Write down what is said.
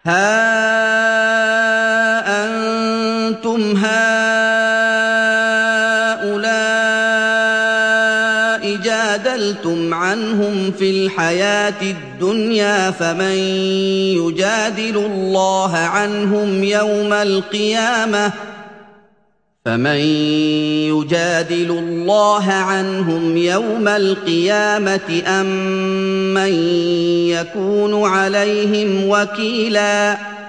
هَا أَنتُمْ هَٰؤُلَاءِ جَادَلْتُمْ عَنْهُمْ فِي الْحَيَاةِ الدُّنْيَا فَمَن يُجَادِلُ اللَّهَ عَنْهُمْ يَوْمَ الْقِيَامَةِ أَم مَّن يَكُونُ عَلَيْهِمْ وَكِيلًا